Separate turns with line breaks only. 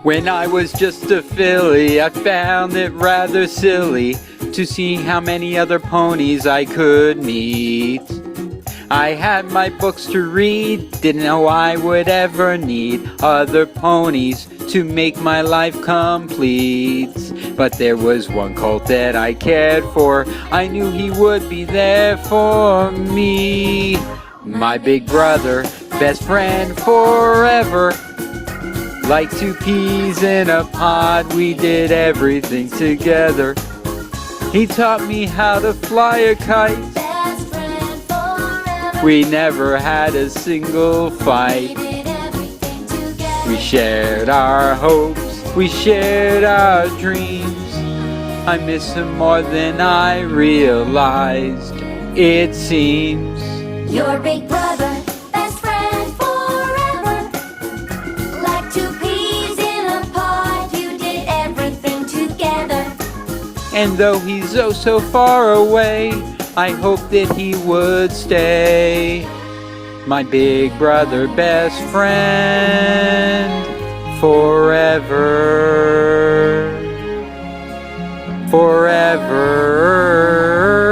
When I was just a filly, I found it rather silly to see how many other ponies I could meet. I had my books to read, didn't know I would ever need other ponies to make my life complete. But there was one colt that I cared for, I knew he would be there for me. My big brother, best friend forever. Like two peas in a pod, we did everything together. He taught me how to fly a kite.
Best friend forever.
We never had a single fight.
We did everything together.
We shared our hopes, we shared our dreams. I miss him more than I realized, it seems.
Your big brother, best friend forever. Like two peas in a pod, you did everything together.
And though he's oh so far away, I hope that he would stay. My big brother, best friend forever. Forever.